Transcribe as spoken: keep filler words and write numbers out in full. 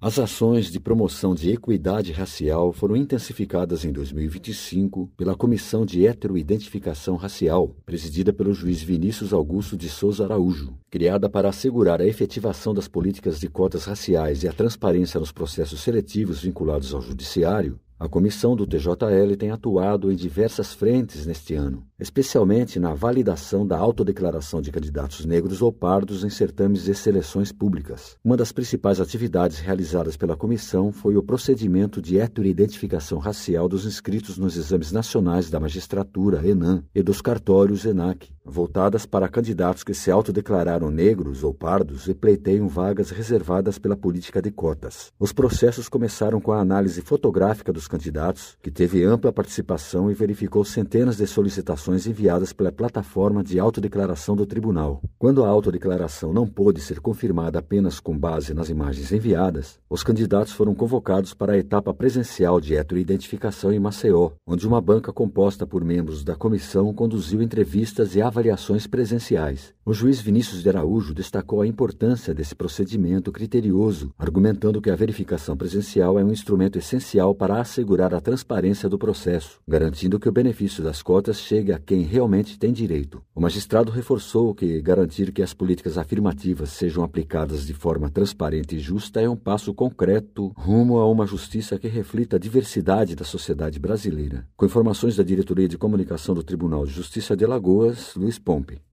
As ações de promoção de equidade racial foram intensificadas em dois mil e vinte e cinco pela Comissão de Heteroidentificação Racial, presidida pelo juiz Vinícius Augusto de Souza Araújo. Criada para assegurar a efetivação das políticas de cotas raciais e a transparência nos processos seletivos vinculados ao judiciário, a comissão do T J L tem atuado em diversas frentes neste ano, especialmente na validação da autodeclaração de candidatos negros ou pardos em certames e seleções públicas. Uma das principais atividades realizadas pela comissão foi o procedimento de heteroidentificação racial dos inscritos nos exames nacionais da magistratura, ENAM, e dos cartórios, ENAC, voltadas para candidatos que se autodeclararam negros ou pardos e pleiteiam vagas reservadas pela política de cotas. Os processos começaram com a análise fotográfica dos candidatos, que teve ampla participação e verificou centenas de solicitações enviadas pela plataforma de autodeclaração do tribunal. Quando a autodeclaração não pôde ser confirmada apenas com base nas imagens enviadas, os candidatos foram convocados para a etapa presencial de heteroidentificação em Maceió, onde uma banca composta por membros da comissão conduziu entrevistas e avaliações presenciais. O juiz Vinícius de Araújo destacou a importância desse procedimento criterioso, argumentando que a verificação presencial é um instrumento essencial para assegurar a transparência do processo, garantindo que o benefício das cotas chegue a quem realmente tem direito. O magistrado reforçou que garantir que as políticas afirmativas sejam aplicadas de forma transparente e justa é um passo concreto rumo a uma justiça que reflita a diversidade da sociedade brasileira. Com informações da Diretoria de Comunicação do Tribunal de Justiça de Alagoas, Luiz Pompe.